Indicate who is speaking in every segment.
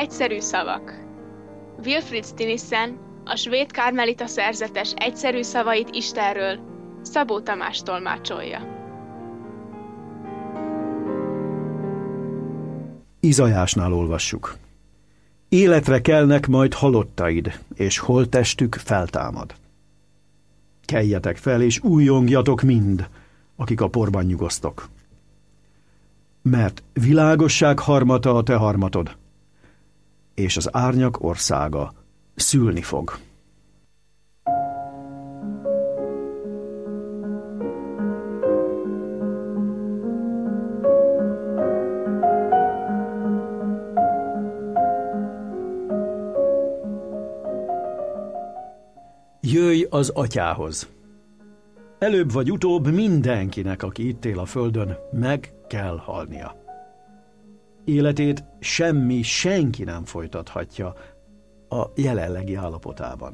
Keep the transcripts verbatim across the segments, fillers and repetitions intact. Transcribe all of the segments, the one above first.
Speaker 1: Egyszerű szavak. Wilfrid Stinissen, a svéd kármelita szerzetes egyszerű szavait Istenről Szabó Tamás tolmácsolja.
Speaker 2: Izajásnál olvassuk. Életre kelnek majd halottaid, és holttestük feltámad. Keljetek fel, és újjongjatok mind, akik a porban nyugosztok. Mert világosság harmata a te harmatod, és az árnyak országa szülni fog. Jöjj az atyához. Előbb vagy utóbb mindenkinek, aki itt él a földön, meg kell halnia. Életét semmi, senki nem folytathatja a jelenlegi állapotában.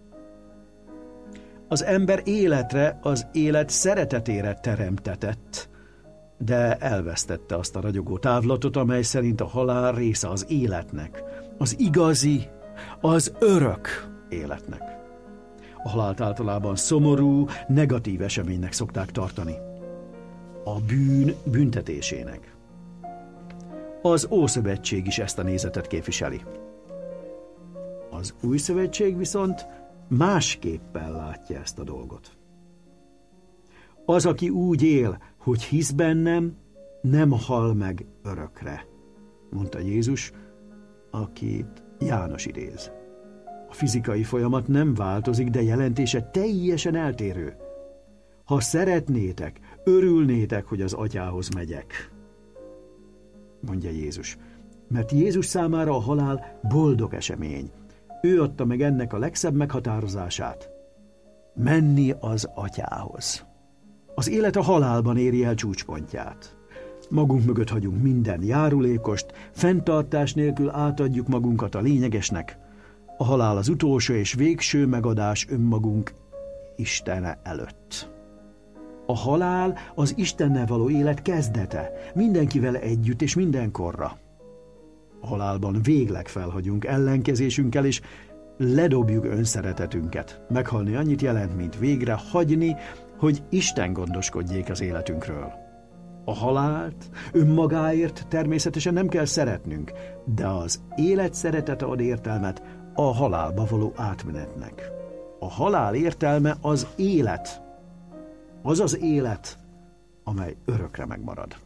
Speaker 2: Az ember életre, az élet szeretetére teremtetett, de elvesztette azt a ragyogó távlatot, amely szerint a halál része az életnek, az igazi, az örök életnek. A halált általában szomorú, negatív eseménynek szokták tartani. A bűn büntetésének. Az Ószövetség is ezt a nézetet képviseli. Az Új Szövetség viszont másképpen látja ezt a dolgot. Az, aki úgy él, hogy hisz bennem, nem hal meg örökre, mondta Jézus, akit János idéz. A fizikai folyamat nem változik, de jelentése teljesen eltérő. Ha szeretnétek, örülnétek, hogy az atyához megyek, mondja Jézus. Mert Jézus számára a halál boldog esemény. Ő adta meg ennek a legszebb meghatározását. Menni az atyához. Az élet a halálban éri el csúcspontját. Magunk mögött hagyunk minden járulékost, fenntartás nélkül átadjuk magunkat a lényegesnek. A halál az utolsó és végső megadás önmagunk Istene előtt. A halál az Istennel való élet kezdete, mindenkivel együtt és mindenkorra. A halálban végleg felhagyunk ellenkezésünkkel, és ledobjuk önszeretetünket. Meghalni annyit jelent, mint végre hagyni, hogy Isten gondoskodjék az életünkről. A halált önmagáért természetesen nem kell szeretnünk, de az élet szeretete ad értelmet a halálba való átmenetnek. A halál értelme az élet. Az az élet, amely örökre megmarad.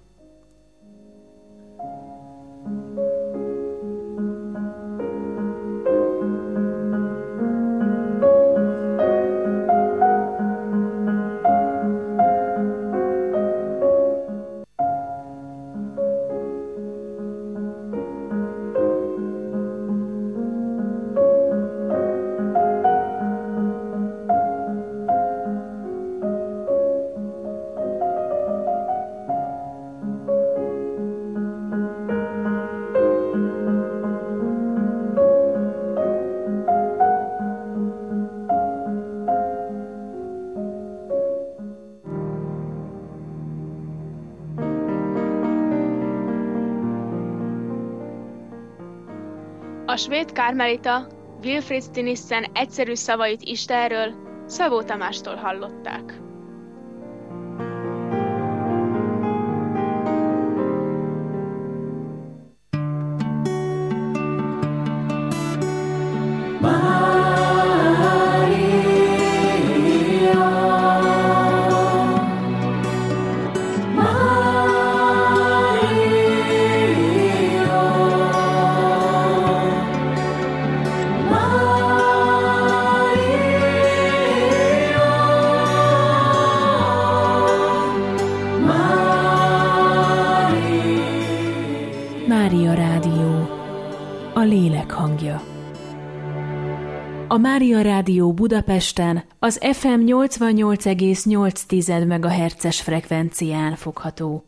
Speaker 1: A svéd kármelita Wilfrid Stinissen egyszerű szavait Istenről Szabó Tamástól hallották.
Speaker 3: Mária Rádió, a lélek hangja. A Mária Rádió Budapesten az ef em nyolcvannyolc egész nyolc megahertzes frekvencián fogható.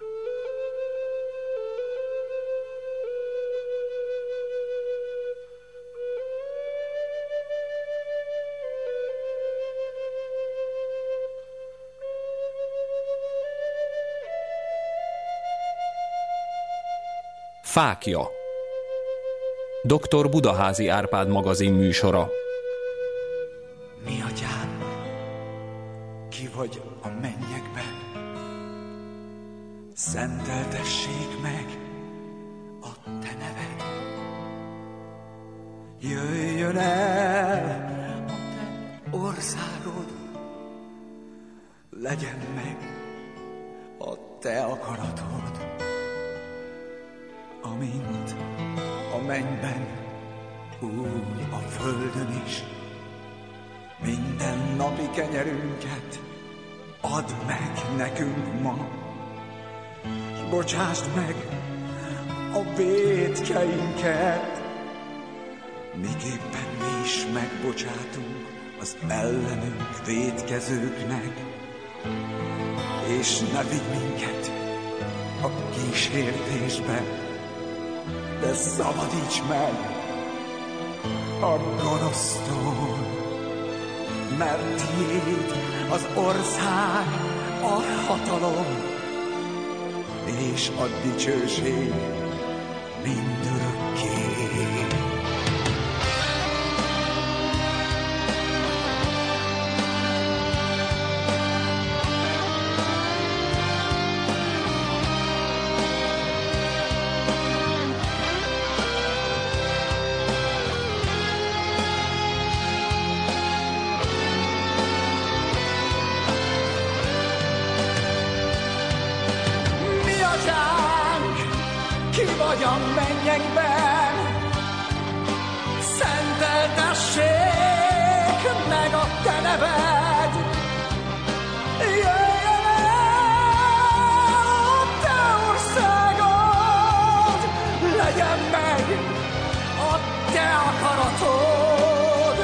Speaker 4: Fákja. doktor Budaházy Árpád magazin műsora.
Speaker 5: Mi atyám, ki vagy a mennyekben, szenteltessék meg a te neved. Jöjjön el a te országod, legyen meg a te akaratod, amint a mennyben, úgy a földön is. Minden napi kenyerünket add meg nekünk ma, s bocsásd meg a vétkeinket, miképpen mi is megbocsátunk az ellenünk vétkezőknek, és ne vigy minket a kísértésbe, de szabadíts meg a gonosztól, mert tiéd az ország, a hatalom és a dicsőség mindörökké. Vagy a mennyekben, szenteltessék meg a te neved. Jöjjön el a te országod, legyen meg a te akaratod,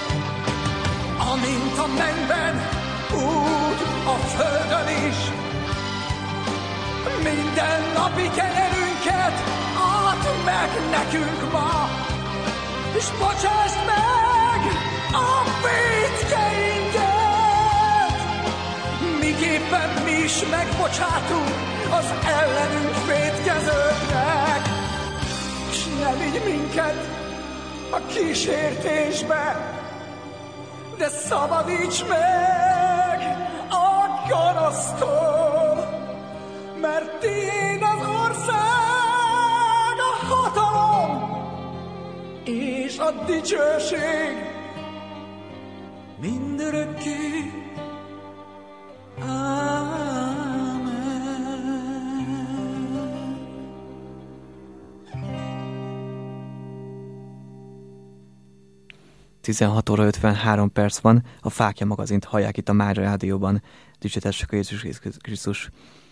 Speaker 5: amint a mennyben, úgy a földön is. Minden napi kenyerünket add meg nekünk ma, és bocsásd meg a vétkeinket, miképpen mi is megbocsátunk az ellenünk vétkezőknek, és ne vigy minket a kísértésbe, de szabadíts meg a gonosztól, mert tiéd az ország, a hatalom és a dicsőség mindörökké. Ámen.
Speaker 6: tizenhat óra ötvenhárom perc van, a Fáklya magazint hallják itt a Mária Rádióban. Dicsőtessük a Jézus Krisztus.